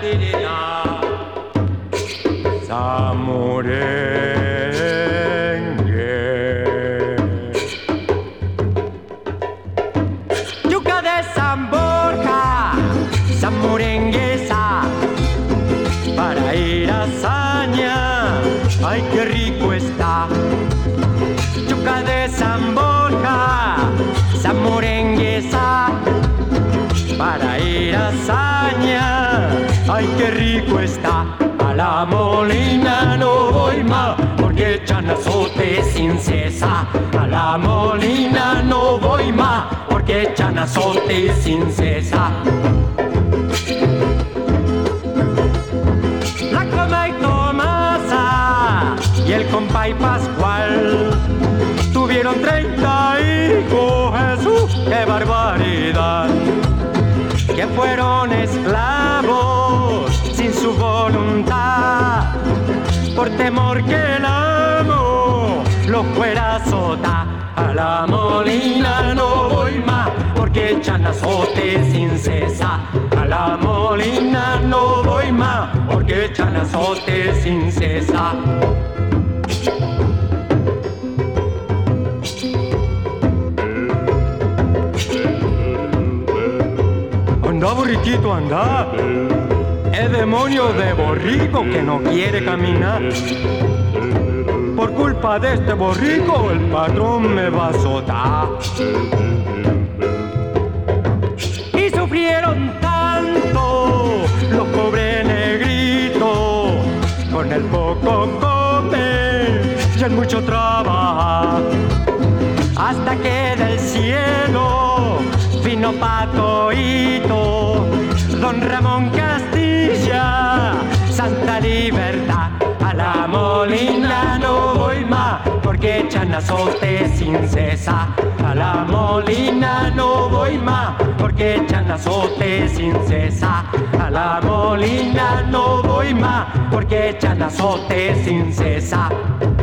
Yuca de San Borja, samurenguesa, para ir a Saña, ay qué rico está. Yuca de San Borja, samurenguesa, para ir a Saña, ay qué rico está. A la Molina no voy más, porque echan azote sin cesar. A la Molina no voy más, porque echan azote sin cesar. La Coma y Tomasa y el compay Pascual tuvieron 30 hijos, Jesús, qué barbaridad. Que fueron esclavos sin su voluntad, por temor que el amo los fuera a azotar. A la Molina no voy más, porque echan azote sin cesar. A la Molina no voy más, porque echan azote sin cesar. Anda, borriquito, anda. Es demonio de borrico que no quiere caminar. Por culpa de este borrico el patrón me va a azotar. Y sufrieron tanto los pobres negritos, con el poco comer y el mucho trabajar, hasta que del cielo vino Patoito, don Ramón Castilla, Santa Libertad. A la Molina no voy más, porque echan azote sin cesar. A la Molina no voy más, porque echan azote sin cesar. A la Molina no voy más, porque echan azote sin cesar.